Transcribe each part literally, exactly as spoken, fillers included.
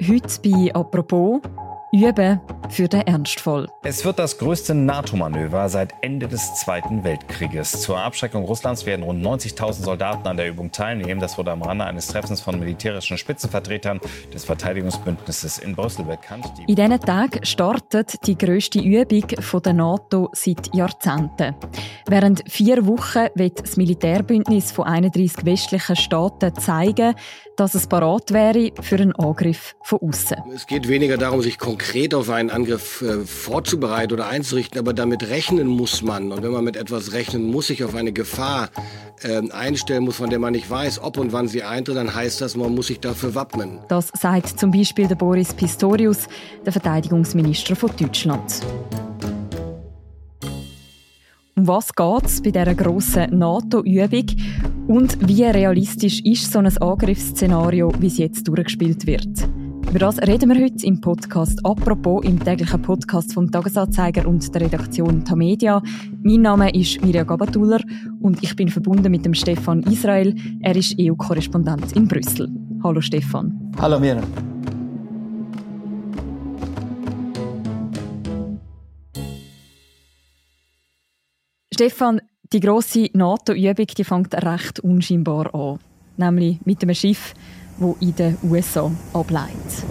Heute bei «Apropos» Üben für den Ernstfall. Es wird das größte NATO-Manöver seit Ende des Zweiten Weltkrieges. Zur Abschreckung Russlands werden rund neunzigtausend Soldaten an der Übung teilnehmen. Das wurde am Rande eines Treffens von militärischen Spitzenvertretern des Verteidigungsbündnisses in Brüssel bekannt. Die In diesen Tagen startet die grösste Übung der NATO seit Jahrzehnten. Während vier Wochen wird das Militärbündnis von einunddreissig westlichen Staaten zeigen, dass es parat wäre für einen Angriff von außen. Es geht weniger darum, sich konkret auf einen Angriff äh, vorzubereiten oder einzurichten, aber damit rechnen muss man. Und wenn man mit etwas rechnen muss, sich auf eine Gefahr äh, einstellen muss, von der man nicht weiß, ob und wann sie eintritt, dann heißt das, man muss sich dafür wappnen. Das sagt zum Beispiel der Boris Pistorius, der Verteidigungsminister von Deutschland. Um was geht es bei dieser grossen NATO-Übung und wie realistisch ist so ein Angriffsszenario, wie es jetzt durchgespielt wird? Über das reden wir heute im Podcast «Apropos», im täglichen Podcast vom «Tagesanzeiger» und der Redaktion Tamedia. Mein Name ist Mirja Gabatuller und ich bin verbunden mit dem Stefan Israel. Er ist E U-Korrespondent in Brüssel. Hallo Stefan. Hallo Mirja. Stefan, die grosse NATO-Übung die fängt recht unscheinbar an. Nämlich mit einem Schiff, das in den U S A ableitet.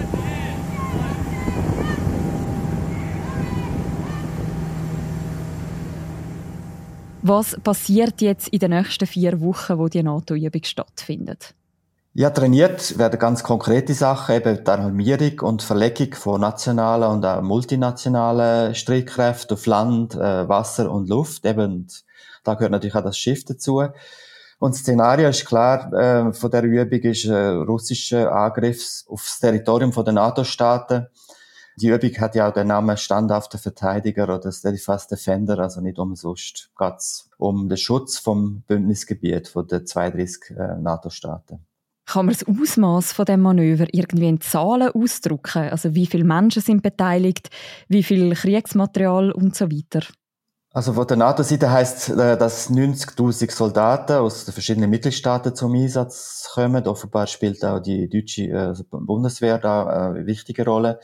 Was passiert jetzt in den nächsten vier Wochen, wo die NATO-Übung stattfindet? Ja, trainiert werden ganz konkrete Sachen, eben die Armierung und Verlegung von nationalen und auch multinationalen Streitkräften auf Land, äh, Wasser und Luft. Eben, da gehört natürlich auch das Schiff dazu. Und das Szenario ist klar, äh, von der Übung ist äh, russischer Angriff auf das Territorium der NATO-Staaten. Die Übung hat ja auch den Namen standhafter Verteidiger oder Steadfast Defender, also nicht umsonst. Geht es um den Schutz vom Bündnisgebiet von den zweiunddreissig äh, NATO-Staaten. Kann man das Ausmaß von dem Manöver irgendwie in Zahlen ausdrücken? Also wie viele Menschen sind beteiligt, wie viel Kriegsmaterial und so weiter? Also von der NATO-Seite heisst, dass neunzigtausend Soldaten aus den verschiedenen Mitgliedstaaten zum Einsatz kommen. Offenbar spielt auch die deutsche äh, Bundeswehr da eine wichtige Rolle.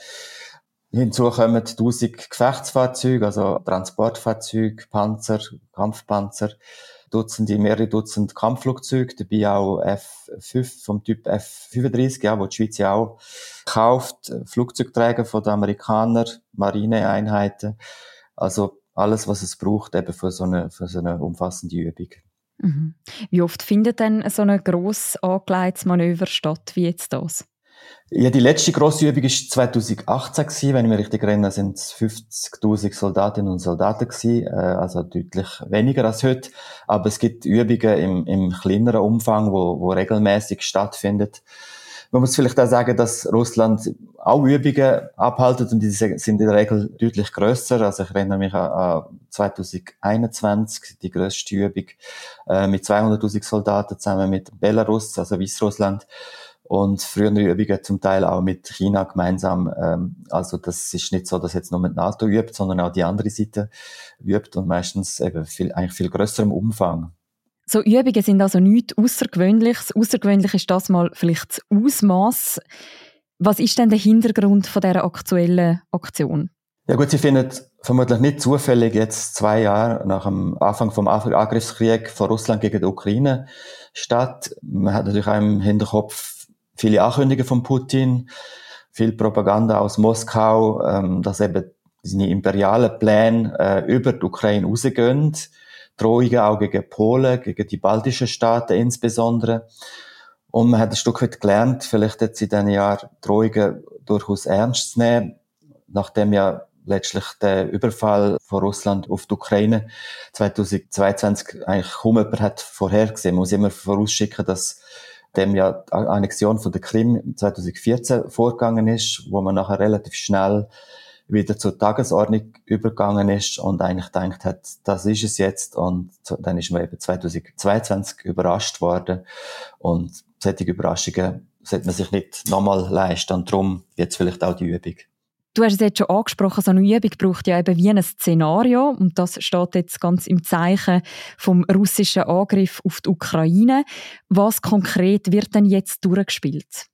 Hinzu kommen tausend Gefechtsfahrzeuge, also Transportfahrzeuge, Panzer, Kampfpanzer, Dutzende, mehrere Dutzend Kampfflugzeuge, dabei auch F fünf vom Typ F fünfunddreissig, ja, wo die Schweiz ja auch kauft, Flugzeugträger von den Amerikanern, Marineeinheiten, also alles, was es braucht, eben für so eine, für so eine umfassende Übung. Mhm. Wie oft findet denn so ein gross angelegtes Manöver statt, wie jetzt das? Ja, die letzte grosse Übung war zweitausendachtzehn gewesen. Wenn ich mich richtig erinnere, sind es fünfzigtausend Soldatinnen und Soldaten gewesen, äh, also deutlich weniger als heute. Aber es gibt Übungen im, im kleineren Umfang, wo, wo regelmäßig stattfinden. Man muss vielleicht auch sagen, dass Russland auch Übungen abhaltet und die sind in der Regel deutlich grösser. Also ich erinnere mich an, an zweitausendeinundzwanzig, die grösste Übung äh, mit zweihunderttausend Soldaten zusammen mit Belarus, also Weißrussland. Und frühere Übungen zum Teil auch mit China gemeinsam. Ähm, also das ist nicht so, dass jetzt nur mit NATO übt, sondern auch die andere Seite übt und meistens eben viel, eigentlich viel grösserem Umfang. So Übungen sind also nichts Außergewöhnliches. Außergewöhnlich ist das mal vielleicht das Ausmaß. Was ist denn der Hintergrund von dieser aktuellen Aktion? Ja gut, Sie finden vermutlich nicht zufällig jetzt zwei Jahre nach dem Anfang vom Angriffskrieg von Russland gegen die Ukraine statt. Man hat natürlich auch im Hinterkopf viele Ankündigungen von Putin, viel Propaganda aus Moskau, ähm, dass eben seine imperialen Pläne äh, über die Ukraine rausgehen. Drohungen auch gegen Polen, gegen die baltischen Staaten insbesondere. Und man hat ein Stück weit gelernt, vielleicht jetzt in diesen Jahren Drohungen durchaus ernst zu nehmen, nachdem ja letztlich der Überfall von Russland auf die Ukraine zweitausendzweiundzwanzig eigentlich kaum jemand hat vorhergesehen. Man muss immer vorausschicken, dass dem ja die Annexion von der Krim zweitausendvierzehn vorgegangen ist, wo man nachher relativ schnell wieder zur Tagesordnung übergegangen ist und eigentlich gedacht hat, das ist es jetzt. Und dann ist man eben zweitausendzweiundzwanzig überrascht worden. Und solche Überraschungen sollte man sich nicht nochmal leisten. Und darum jetzt vielleicht auch die Übung. Du hast es jetzt schon angesprochen, so eine Übung braucht ja eben wie ein Szenario und das steht jetzt ganz im Zeichen vom russischen Angriff auf die Ukraine. Was konkret wird denn jetzt durchgespielt?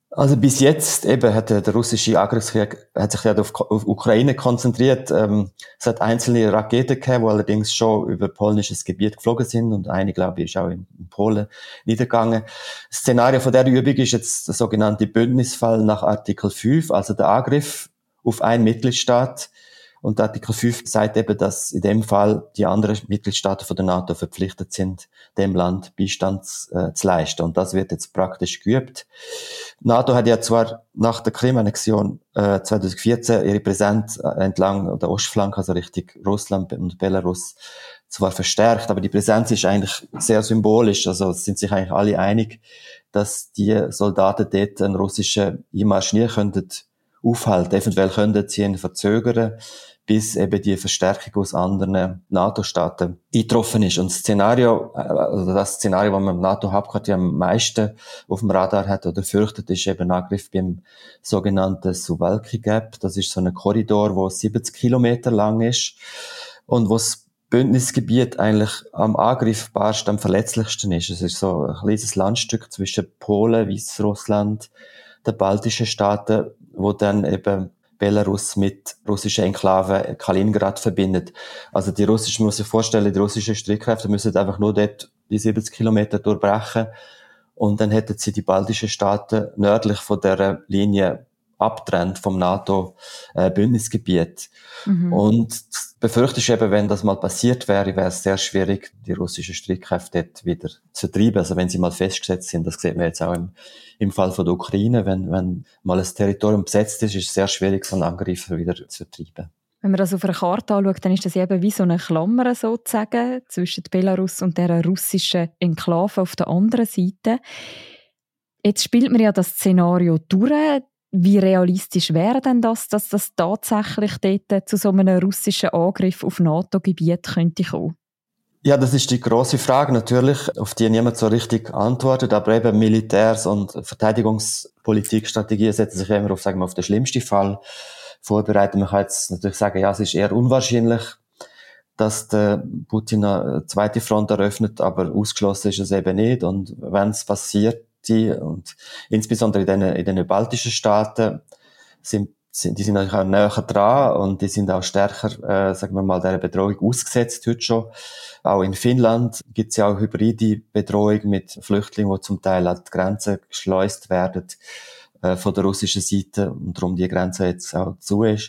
Also bis jetzt eben hat der, der russische Angriffskrieg hat sich ja auf, auf Ukraine konzentriert. Ähm, es hat einzelne Raketen gegeben, die allerdings schon über polnisches Gebiet geflogen sind und eine, glaube ich, ist auch in, in Polen niedergegangen. Das Szenario von der Übung ist jetzt der sogenannte Bündnisfall nach Artikel fünf, also der Angriff auf einen Mitgliedstaat. Und Artikel fünf sagt eben, dass in dem Fall die anderen Mitgliedstaaten von der NATO verpflichtet sind, dem Land Beistand äh, zu leisten. Und das wird jetzt praktisch geübt. Die NATO hat ja zwar nach der Krim-Annexion äh, zwanzig vierzehn ihre Präsenz entlang der Ostflanke, also Richtung Russland und Belarus, zwar verstärkt, aber die Präsenz ist eigentlich sehr symbolisch. Also es sind sich eigentlich alle einig, dass die Soldaten dort einen russischen Einmarsch nie könnten aufhalten. Eventuell könnten sie ihn verzögern, bis eben die Verstärkung aus anderen NATO-Staaten eingetroffen ist. Und das Szenario, also das Szenario, das man im NATO-Hauptquartier am meisten auf dem Radar hat oder fürchtet, ist eben ein Angriff beim sogenannten Suwalki Gap. Das ist so ein Korridor, der siebzig Kilometer lang ist und wo das Bündnisgebiet eigentlich am angreifbarsten, am verletzlichsten ist. Es ist so ein kleines Landstück zwischen Polen, Weißrussland, den baltischen Staaten, wo dann eben Belarus mit russischen Enklaven Kaliningrad verbindet. Also die russischen, man muss sich vorstellen, die russischen Streitkräfte müssen einfach nur dort die siebzig Kilometer durchbrechen und dann hätten sie die baltischen Staaten nördlich von der Linie abtrennt vom NATO-Bündnisgebiet. Mhm. Und befürchtet ist eben, wenn das mal passiert wäre, wäre es sehr schwierig, die russischen Streitkräfte dort wieder zu treiben. Also wenn sie mal festgesetzt sind, das sieht man jetzt auch im, im Fall von der Ukraine, wenn, wenn mal ein Territorium besetzt ist, ist es sehr schwierig, so einen Angreifer wieder zu treiben. Wenn man das auf einer Karte anschaut, dann ist das eben wie so eine Klammer sozusagen zwischen Belarus und der russischen Enklave auf der anderen Seite. Jetzt spielt man ja das Szenario durch. Wie realistisch wäre denn das, dass das tatsächlich dort zu so einem russischen Angriff auf NATO-Gebiet könnte kommen? Ja, das ist die grosse Frage natürlich, auf die niemand so richtig antwortet, aber eben Militärs- und Verteidigungspolitikstrategien setzen sich immer auf, sagen wir, auf den schlimmsten Fall vorbereiten. Man kann jetzt natürlich sagen, ja, es ist eher unwahrscheinlich, dass der Putin eine zweite Front eröffnet, aber ausgeschlossen ist es eben nicht. Und wenn es passiert, und insbesondere in den, in den baltischen Staaten sind, sind die sind natürlich auch näher dran und die sind auch stärker, äh, sagen wir mal, der Bedrohung ausgesetzt heute schon. Auch in Finnland gibt es ja auch hybride Bedrohung mit Flüchtlingen, die zum Teil an die Grenze geschleust werden äh, von der russischen Seite und darum die Grenze jetzt auch zu ist.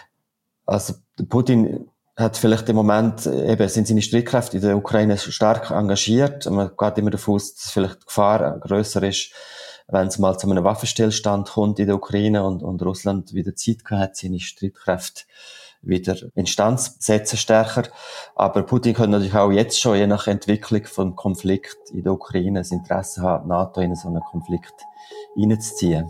Also Putin hat vielleicht im Moment, eben, sind seine Streitkräfte in der Ukraine stark engagiert. Man geht immer davon aus, dass vielleicht die Gefahr grösser ist, wenn es mal zu einem Waffenstillstand kommt in der Ukraine und, und Russland wieder Zeit gehabt hat, seine Streitkräfte wieder instand zu setzen, stärker. Aber Putin könnte natürlich auch jetzt schon, je nach Entwicklung vom Konflikt in der Ukraine, das Interesse haben, die NATO in so einen Konflikt hineinzuziehen.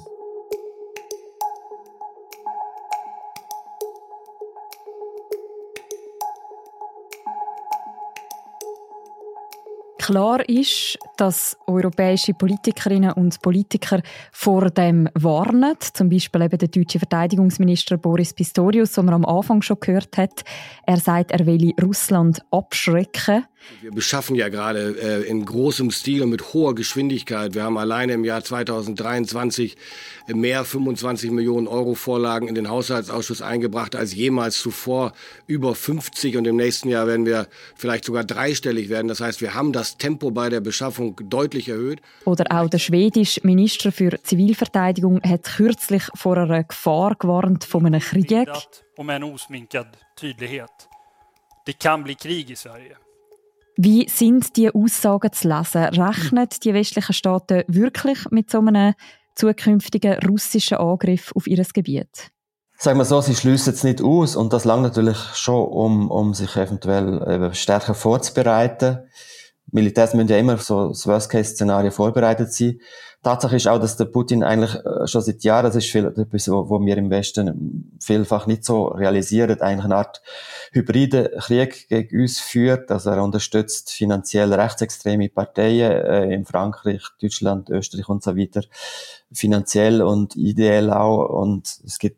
Klar ist, dass europäische Politikerinnen und Politiker vor dem warnen. Zum Beispiel eben der deutsche Verteidigungsminister Boris Pistorius, den man am Anfang schon gehört hat. Er sagt, er will Russland abschrecken. Wir beschaffen ja gerade äh, in großem Stil und mit hoher Geschwindigkeit. Wir haben alleine im Jahr zweitausenddreiundzwanzig mehr fünfundzwanzig Millionen Euro Vorlagen in den Haushaltsausschuss eingebracht als jemals zuvor. Über fünfzig und im nächsten Jahr werden wir vielleicht sogar dreistellig werden. Das heißt, wir haben das Tempo bei der Beschaffung deutlich erhöht. Oder auch der schwedische Minister für Zivilverteidigung hat kürzlich vor einer Gefahr gewarnt von einem Krieg. Um en osminkad tydlighet. Det kan bli Krieg in Sverige. Wie sind diese Aussagen zu lesen? Rechnen die westlichen Staaten wirklich mit so einem zukünftigen russischen Angriff auf ihr Gebiet? Sagen wir so, sie schliessen es nicht aus und das langt natürlich schon, um, um sich eventuell eben stärker vorzubereiten. Militärs müssen ja immer so das Worst-Case-Szenario vorbereitet sein. Tatsache ist auch, dass der Putin eigentlich schon seit Jahren, das ist viel, etwas, wo wir im Westen vielfach nicht so realisieren, eigentlich eine Art hybride Krieg gegen uns führt. Also er unterstützt finanziell rechtsextreme Parteien äh, in Frankreich, Deutschland, Österreich und so weiter. Finanziell und ideell auch. Und es gibt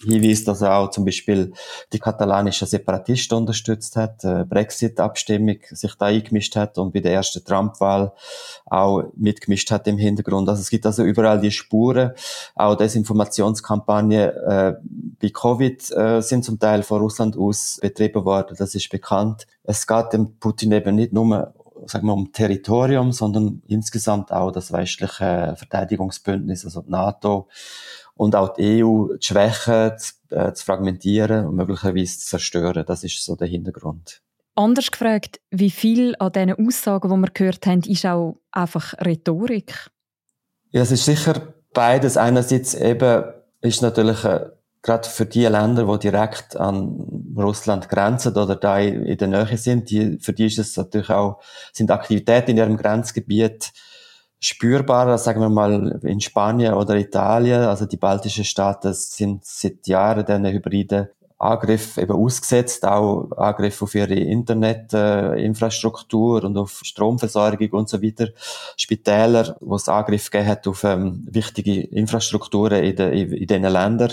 hinweist, dass er auch zum Beispiel die katalanischen Separatisten unterstützt hat, äh, Brexit-Abstimmung sich da eingemischt hat und bei der ersten Trump-Wahl auch mitgemischt hat im Hintergrund. Also es gibt also überall die Spuren. Auch Desinformationskampagnen äh, bei Covid äh, sind zum Teil von Russland aus betrieben worden, das ist bekannt. Es geht dem Putin eben nicht nur, sagen wir, um Territorium, sondern insgesamt auch das westliche Verteidigungsbündnis, also die NATO, und auch die E U zu schwächen, zu, äh, zu fragmentieren und möglicherweise zu zerstören. Das ist so der Hintergrund. Anders gefragt, wie viel an diesen Aussagen, die wir gehört haben, ist auch einfach Rhetorik? Ja, es ist sicher beides. Einerseits eben ist natürlich äh, gerade für die Länder, die direkt an Russland grenzen oder da in der Nähe sind, die, für die ist es natürlich auch, sind Aktivitäten in ihrem Grenzgebiet spürbarer, sagen wir mal in Spanien oder Italien. Also die baltischen Staaten sind seit Jahren diesen hybriden Angriff eben ausgesetzt, auch Angriff auf ihre Internetinfrastruktur äh, und auf Stromversorgung und so weiter. Spitäler, wo es Angriff gegeben hat auf ähm, wichtige Infrastrukturen in, de, in diesen Ländern.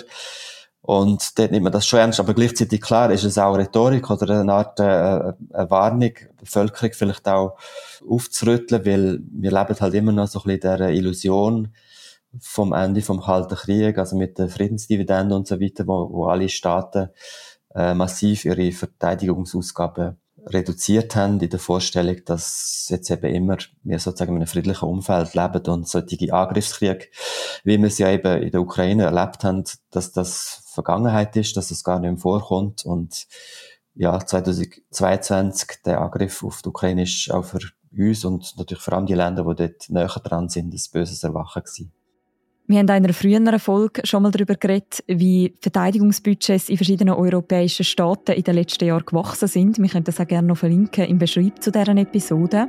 Und dort nimmt man das schon ernst, aber gleichzeitig klar ist es auch Rhetorik oder eine Art äh, eine Warnung, die Bevölkerung vielleicht auch aufzurütteln, weil wir leben halt immer noch so ein bisschen in dieser Illusion vom Ende vom Kalten Krieg, also mit der Friedensdividende und so weiter, wo, wo alle Staaten äh, massiv ihre Verteidigungsausgaben reduziert haben, in der Vorstellung, dass jetzt eben immer wir sozusagen in einem friedlichen Umfeld leben und solche Angriffskriege, wie wir es ja eben in der Ukraine erlebt haben, dass das Vergangenheit ist, dass es gar nicht mehr vorkommt und ja, zwanzig zweiundzwanzig der Angriff auf die Ukraine ist auch für uns und natürlich vor allem die Länder, die dort näher dran sind, ein böses Erwachen gewesen. Wir haben in einer früheren Folge schon mal darüber geredet, wie Verteidigungsbudgets in verschiedenen europäischen Staaten in den letzten Jahren gewachsen sind. Wir können das auch gerne noch verlinken im Beschreib zu dieser Episode.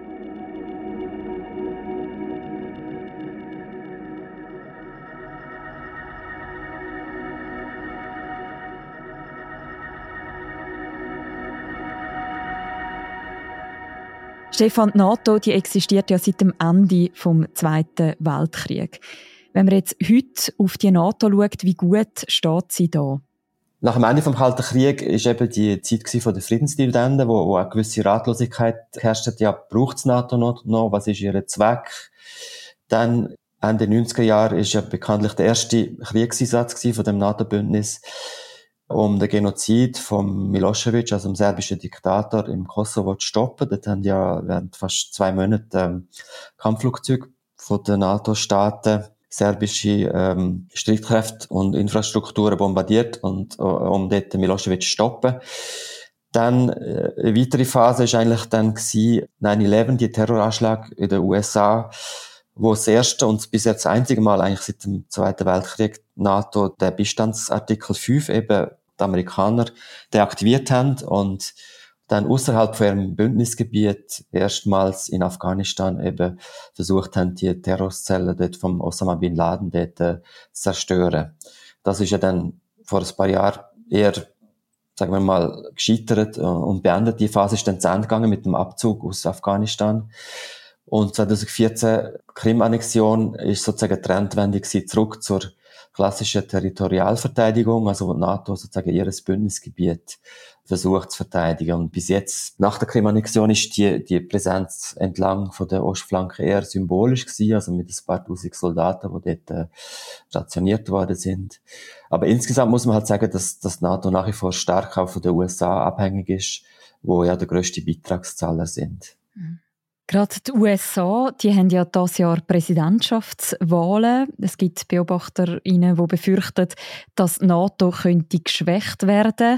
Stefan, die NATO die existiert ja seit dem Ende des Zweiten Weltkriegs. Wenn man jetzt heute auf die NATO schaut, wie gut steht sie da? Nach dem Ende des Kalten Krieges war eben die Zeit von der Friedensdividende, wo, wo eine gewisse Ratlosigkeit herrscht. Ja, braucht es NATO noch, noch? Was ist ihr Zweck? Dann, Ende neunziger Jahre, ist ja bekanntlich der erste Kriegseinsatz von dem NATO-Bündnis, um den Genozid von Milosevic, also dem serbischen Diktator im Kosovo, zu stoppen. Dort haben ja während fast zwei Monaten ähm, Kampfflugzeuge von den NATO-Staaten serbische ähm, Streitkräfte und Infrastrukturen bombardiert, und uh, um dort Milosevic zu stoppen. Dann äh, eine weitere Phase ist eigentlich dann gewesen, neun elf, die Terroranschlag in den U S A, wo das erste und bis jetzt das einzige Mal eigentlich seit dem Zweiten Weltkrieg NATO den Bestandsartikel fünf eben die Amerikaner deaktiviert haben und dann außerhalb von ihrem Bündnisgebiet erstmals in Afghanistan eben versucht haben, die Terrorzellen dort vom Osama Bin Laden dort äh, zu zerstören. Das ist ja dann vor ein paar Jahren eher, sagen wir mal, gescheitert und beendet. Die Phase ist dann zu Ende gegangen mit dem Abzug aus Afghanistan. Und zwanzig vierzehn, Krim-Annexion, ist sozusagen eine Trendwende gewesen, zurück zur klassischen Territorialverteidigung, also wo die NATO sozusagen ihr Bündnisgebiet versucht zu verteidigen. Und bis jetzt, nach der Krim-Annexion, ist die, die Präsenz entlang von der Ostflanke eher symbolisch gewesen, also mit ein paar tausend Soldaten, die dort äh, stationiert worden sind. Aber insgesamt muss man halt sagen, dass das NATO nach wie vor stark auch von den U S A abhängig ist, wo ja der grösste Beitragszahler sind. Mhm. Gerade die U S A, die haben ja dieses Jahr Präsidentschaftswahlen. Es gibt BeobachterInnen, die befürchten, dass die NATO könnte geschwächt werden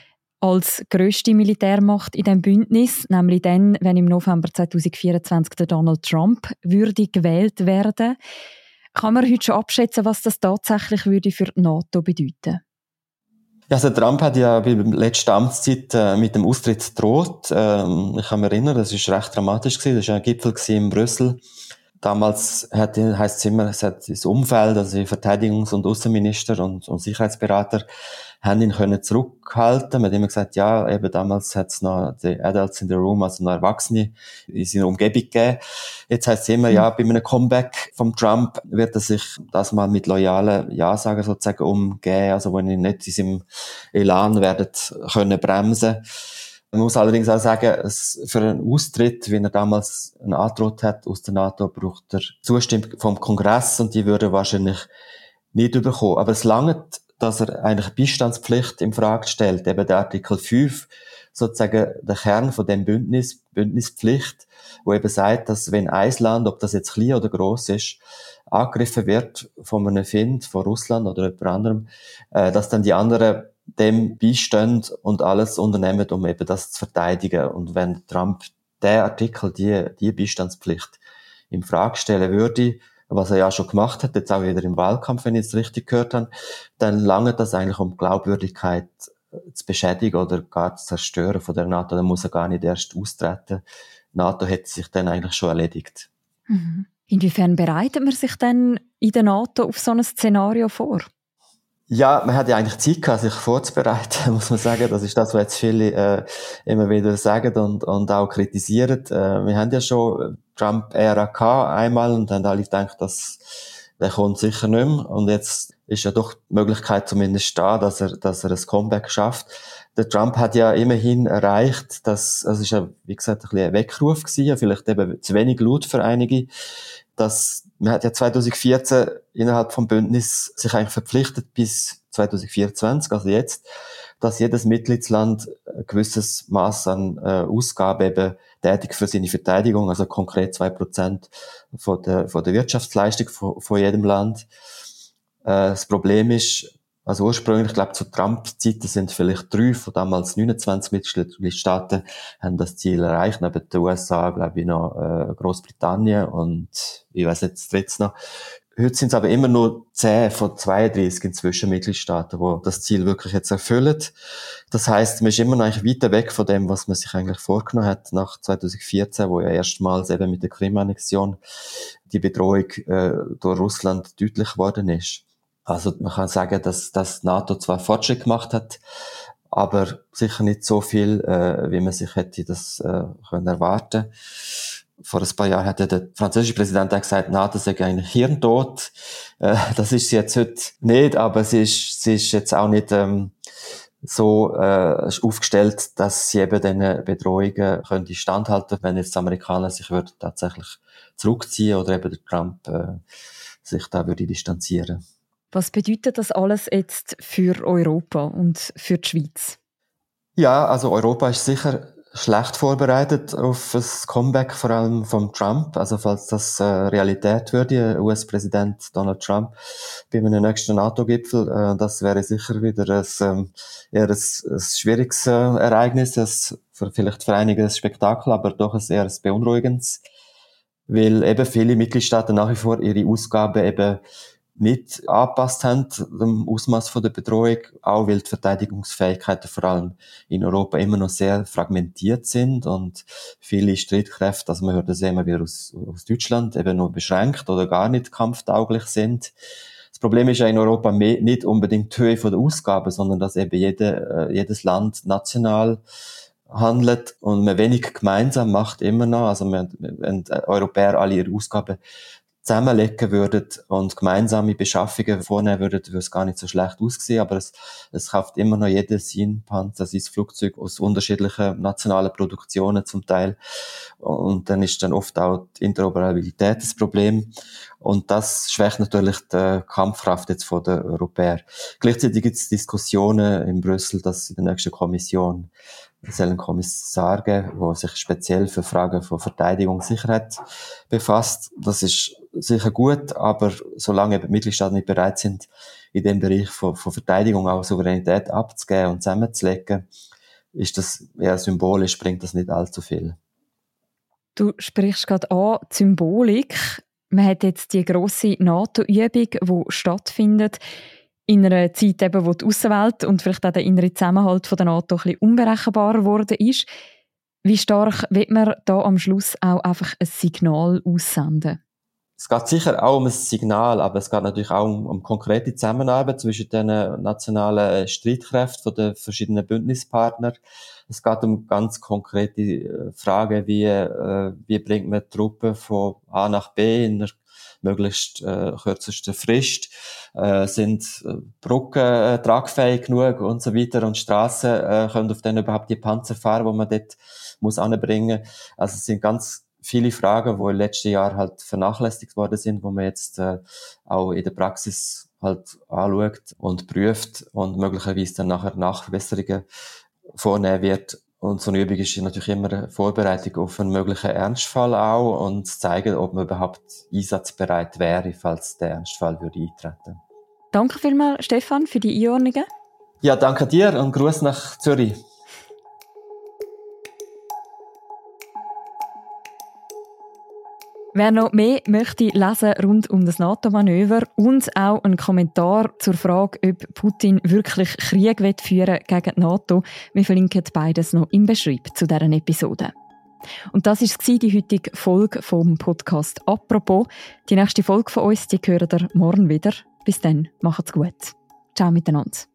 als grösste Militärmacht in diesem Bündnis, nämlich dann, wenn im November zwanzig vierundzwanzig der Donald Trump würde gewählt werden. Kann man heute schon abschätzen, was das tatsächlich würde für die NATO bedeuten? Ja, also Trump hat ja bei der letzten Amtszeit äh, mit dem Austritt gedroht. Ähm, ich kann mich erinnern, das war recht dramatisch gewesen. Das war ein Gipfel in Brüssel. damals hat, heisst es immer, es hat das Umfeld, also die Verteidigungs- und Außenminister und, und Sicherheitsberater, haben ihn können zurückhalten. Man hat immer gesagt, ja, eben damals hat es noch die Adults in the Room, also noch Erwachsene in seiner Umgebung gegeben. Jetzt heisst es immer, ja, bei einem Comeback vom Trump wird er sich das mal mit loyalen Ja-Sager sozusagen umgehen, also wo ihn nicht in seinem Elan werden können bremsen. Man muss allerdings auch sagen, für einen Austritt, wie er damals angedroht hat aus der NATO, braucht er Zustimmung vom Kongress und die würde er wahrscheinlich nicht bekommen. Aber es langt, dass er eigentlich Beistandspflicht in Frage stellt, eben der Artikel fünf, sozusagen der Kern von dem Bündnis, Bündnispflicht, wo eben sagt, dass wenn ein Land, ob das jetzt klein oder gross ist, angegriffen wird von einem Feind, von Russland oder jemand anderem, äh, dass dann die anderen dem beistehen und alles unternehmen, um eben das zu verteidigen. Und wenn Trump der Artikel, die, die Beistandspflicht in Frage stellen würde, was er ja schon gemacht hat, jetzt auch wieder im Wahlkampf, wenn ich es richtig gehört habe, dann lange das eigentlich um Glaubwürdigkeit zu beschädigen oder gar zu zerstören von der NATO. Dann muss er gar nicht erst austreten. Die NATO hätte sich dann eigentlich schon erledigt. Mhm. Inwiefern bereitet man sich denn in der NATO auf so ein Szenario vor? Ja, man hat ja eigentlich Zeit gehabt, sich vorzubereiten, muss man sagen. Das ist das, was jetzt viele äh, immer wieder sagen und, und auch kritisieren. Äh, wir haben ja schon Trump-Ära gehabt einmal und haben alle gedacht, dass der kommt sicher nicht mehr. Und jetzt ist ja doch die Möglichkeit zumindest da, dass er, dass er ein Comeback schafft. Der Trump hat ja immerhin erreicht, dass, also es ist ja, wie gesagt, ein bisschen ein Weckruf gewesen, vielleicht eben zu wenig laut für einige, dass, man hat ja zwanzig vierzehn innerhalb vom Bündnis sich eigentlich verpflichtet bis zwanzig vierundzwanzig, also jetzt, dass jedes Mitgliedsland ein gewisses Maß an äh, Ausgaben eben tätig für seine Verteidigung, also konkret zwei Prozent von der, von der Wirtschaftsleistung von, von jedem Land. Äh, das Problem ist, also ursprünglich, ich glaube, zu Trump-Zeiten sind vielleicht drei von damals neunundzwanzig Mitgliedstaaten haben das Ziel erreicht, neben den U S A, glaube ich, noch äh, Großbritannien und ich weiß nicht, das dritte noch. Heute sind es aber immer nur zehn von zweiunddreißig inzwischen Mitgliedstaaten, die das Ziel wirklich jetzt erfüllen. Das heisst, man ist immer noch eigentlich weiter weg von dem, was man sich eigentlich vorgenommen hat nach zwanzig vierzehn, wo ja erstmals eben mit der Krim-Annexion die Bedrohung äh, durch Russland deutlich geworden ist. Also man kann sagen, dass das NATO zwar Fortschritt gemacht hat, aber sicher nicht so viel, äh, wie man sich hätte das äh, können erwarten. Vor ein paar Jahren hat ja der französische Präsident auch gesagt, NATO sei eigentlich hirntot. Äh, das ist sie jetzt heute nicht, aber sie ist, sie ist jetzt auch nicht ähm, so äh, aufgestellt, dass sie eben diesen Bedrohungen könnte standhalten, wenn jetzt die Amerikaner sich würden tatsächlich zurückziehen oder eben der Trump äh, sich da würde distanzieren. Was bedeutet das alles jetzt für Europa und für die Schweiz? Ja, also Europa ist sicher schlecht vorbereitet auf das Comeback, vor allem von Trump. Also falls das äh, Realität würde, U S-Präsident Donald Trump bei einem nächsten NATO-Gipfel, äh, das wäre sicher wieder ein, ähm, eher ein, ein schwieriges äh, Ereignis, ein, für, vielleicht für einige ein Spektakel, aber doch ein eher ein beunruhigendes, weil eben viele Mitgliedstaaten nach wie vor ihre Ausgaben eben nicht angepasst haben, dem Ausmaß von der Bedrohung, auch weil die Verteidigungsfähigkeiten vor allem in Europa immer noch sehr fragmentiert sind und viele Streitkräfte, also man hört das immer wieder aus, aus Deutschland, eben nur beschränkt oder gar nicht kampftauglich sind. Das Problem ist ja in Europa nicht unbedingt die Höhe der Ausgaben, sondern dass eben jede, jedes Land national handelt und man wenig gemeinsam macht immer noch, also wenn Europäer alle ihre Ausgaben zusammenlegen würden und gemeinsame Beschaffungen vornehmen würden, würde es gar nicht so schlecht aussehen, aber es, es kauft immer noch jeder sein Panzer, sein Flugzeug aus unterschiedlichen nationalen Produktionen zum Teil und dann ist dann oft auch die Interoperabilität das Problem und das schwächt natürlich die Kampfkraft jetzt von den Europäern. Gleichzeitig gibt es Diskussionen in Brüssel, dass in der nächsten Kommission es soll einen Kommissar geben, der sich speziell für Fragen von Verteidigung und Sicherheit befasst. Das ist sicher gut, aber solange die Mitgliedstaaten nicht bereit sind, in dem Bereich von, von Verteidigung auch Souveränität abzugeben und zusammenzulegen, ist das eher symbolisch, bringt das nicht allzu viel. Du sprichst gerade an, die Symbolik. Man hat jetzt die grosse NATO-Übung, die stattfindet, in einer Zeit, eben, wo die Aussenwelt und vielleicht auch der innere Zusammenhalt von der NATO ein bisschen unberechenbar geworden ist. Wie stark wird man da am Schluss auch einfach ein Signal aussenden? Es geht sicher auch um ein Signal, aber es geht natürlich auch um, um konkrete Zusammenarbeit zwischen den nationalen Streitkräften der verschiedenen Bündnispartner. Es geht um ganz konkrete Fragen, wie, äh, wie bringt man Truppen von A nach B in einer möglichst äh, kürzesten Frist, äh, sind äh, Brücken äh, tragfähig genug und so weiter und Strassen äh, können auf denen überhaupt die Panzer fahren, die man dort muss anbringen. Also es sind ganz viele Fragen, die in den letzten Jahren halt vernachlässigt worden sind, wo man jetzt äh, auch in der Praxis halt anschaut und prüft und möglicherweise dann nachher Nachbesserungen vornehmen wird. Und so eine Übung ist natürlich immer eine Vorbereitung auf einen möglichen Ernstfall auch und zeigen, ob man überhaupt einsatzbereit wäre, falls der Ernstfall würde eintreten. Danke vielmals, Stefan, für die Einordnungen. Ja, danke dir und Gruß nach Zürich. Wer noch mehr möchte lesen rund um das NATO-Manöver und auch einen Kommentar zur Frage, ob Putin wirklich Krieg führen will gegen die NATO, wir verlinken beides noch im Beschreib zu dieser Episode. Und das war die heutige Folge vom Podcast «Apropos». Die nächste Folge von uns, die hören ihr morgen wieder. Bis dann, macht's gut. Ciao miteinander.